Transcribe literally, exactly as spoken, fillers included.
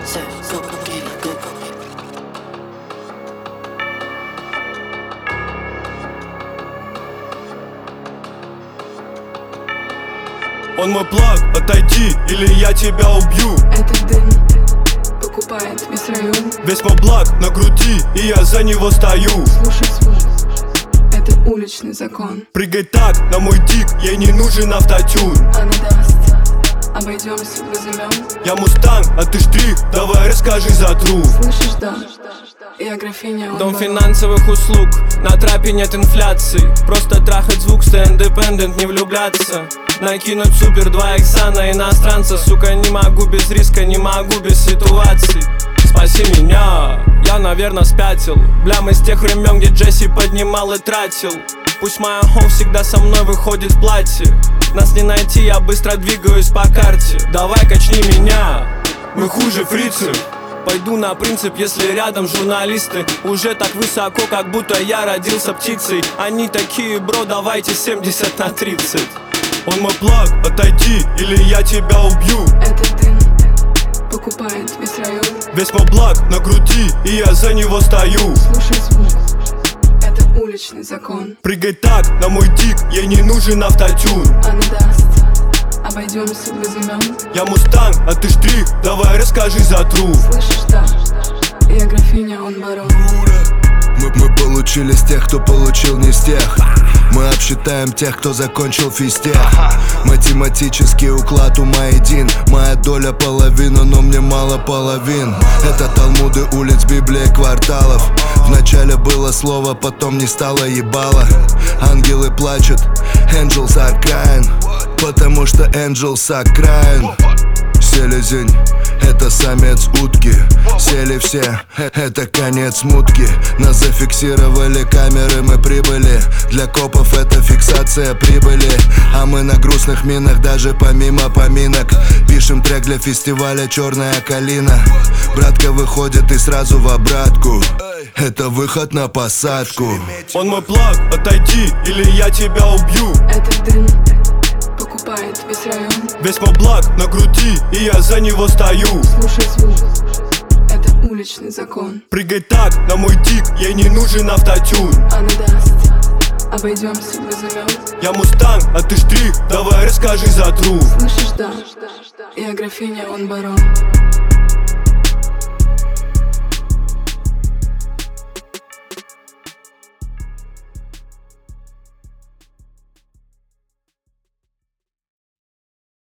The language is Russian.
Он мой плаг, отойди, или я тебя убью. Этот дым покупает весь район. Весь мой благ на груди, и я за него стою. Слушай свой, это уличный закон. Прыгай так, на мой дик, ей не нужен автотюн. Она даст, обойдемся без имен. Я мустанг, а ты штрих, давай расскажи за труп. Слышишь, да, я графиня, он Дом барон. финансовых услуг, на трапе нет инфляции. Просто трахать звук, stay independent, не влюбляться. Накинуть супер два икса на иностранца. Сука, не могу без риска, не могу без ситуаций. Спаси меня, я, наверное, спятил. Бля, мы с тех времен, где Джесси поднимал и тратил. Пусть моя хоу всегда со мной выходит в платье. Нас не найти, я быстро двигаюсь по карте. Давай качни меня, мы хуже фрицев. Пойду на принцип, если рядом журналисты. Уже так высоко, как будто я родился птицей. Они такие, бро, давайте семьдесят на тридцать. Он мой плаг, отойди, или я тебя убью. Этот дым покупает весь район. Весь мой благ на груди, и я за него стою. Слушай звук, это уличный закон. Прыгай так, на мой дик, ей не нужен автотюн. Она даст, обойдемся без имен. Я мустанг, а ты штрих, давай расскажи за труп. Слышишь, да, я графиня, он барон. Мы, мы получили с тех, кто получил не с тех. Мы обсчитаем тех, кто закончил физтех. Математический уклад ума един. Моя доля половина, но мне мало половин. Это талмуды улиц, Библия кварталов. Вначале было слово, потом не стало ебало. Ангелы плачут, angels are crying, потому что angels are crying. Селезень, это самец утки. Сели все, это конец мутки. Нас зафиксировали камеры, мы прибыли. Для копов это фиксация прибыли. А мы на грустных минах, даже помимо поминок. Пишем трек для фестиваля «Черная калина». Братка выходит и сразу в обратку. Это выход на посадку. Он мой плаг, отойди, или я тебя убью. Этот дым покупает весь район. Весь мой благ на груди, и я за него стою. Слушай звук, это уличный закон. Прыгай так, на мой дик, ей не нужен автотюн. Она даст, обойдемся без имен. Я мустанг, а ты штрих, давай расскажи за труп. Слышишь, да, я графиня, он барон.